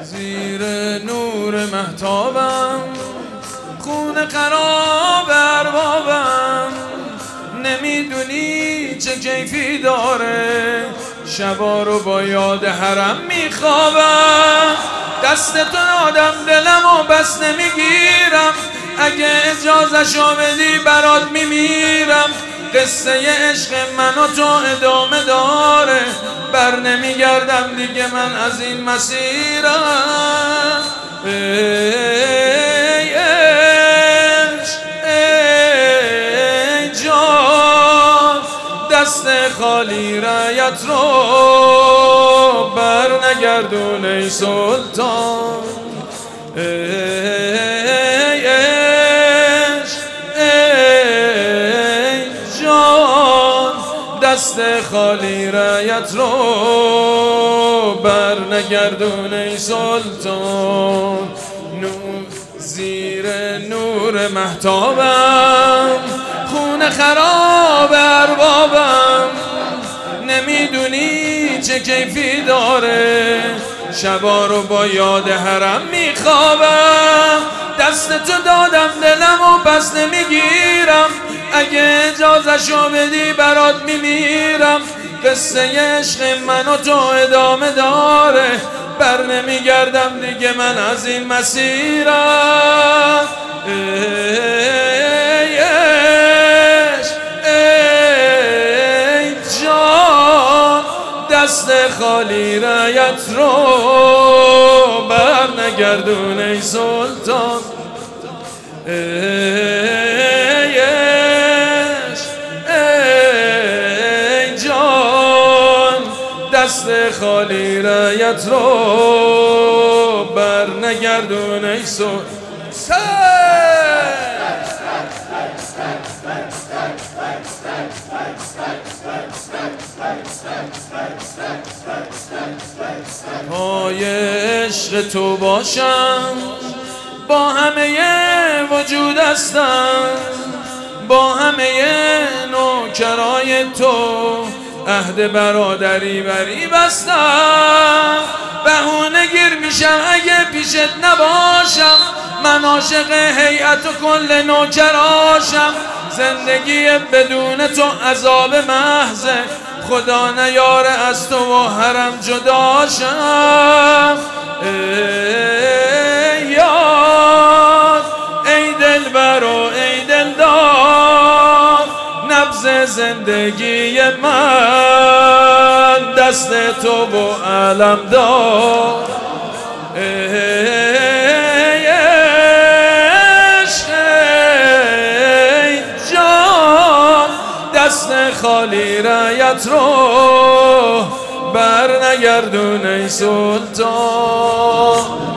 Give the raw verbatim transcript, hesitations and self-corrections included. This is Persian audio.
زیر نور مهتابم، خون خراب اربابم. نمیدونی چه کیفی داره، شبا رو با یاد حرم میخوابم. دست تو دادم دلمو بس نمیگیرم، اگه اجازه‌شو بدی برات میمیرم. قصه عشق من و تو ادامه داره، بر نمیگردم دیگه من از این مسیرم. ای عشق ای جان، دست خالی رایت رو بر نگردون ای سلطان. ای عشق ای جان، دست خالی رایت رو بر نگردون ای سلطان. نور زیر نور مهتابم، خون خراب اربابم. نمیدونی چه کیفی داره، شبا رو با یاد حرم میخوابم. دست تو دادم دلمو پس نمیگیرم، اگه اجازه‌شو بدی برات میمیرم. قصه عشق من و تو ادامه داره، بر نمیگردم دیگه من از این مسیرم. ای عشق ای جان، دست خالی رایت رو بر نگردون ای سلطان. ای عشق ای جان، دست خالی رایت رو بر نگردون ای سلطان. پای عشق تو باشم، با همه وجود هستم، با همه نوکرای تو عهد برادری بری بستم. بهونه گیر میشم اگه پیشت نباشم، من عاشق هیئت و کل نوکراشم. زندگی بدون تو عذاب محضه، خدا نیاره از تو و حرم جداشم. ای یار ای دلبر و ای دلدار، نبض زندگی من دست تو و علم دار. ای عشق ای جان، دست خالی رایت رو بر نگردون ای سلطان.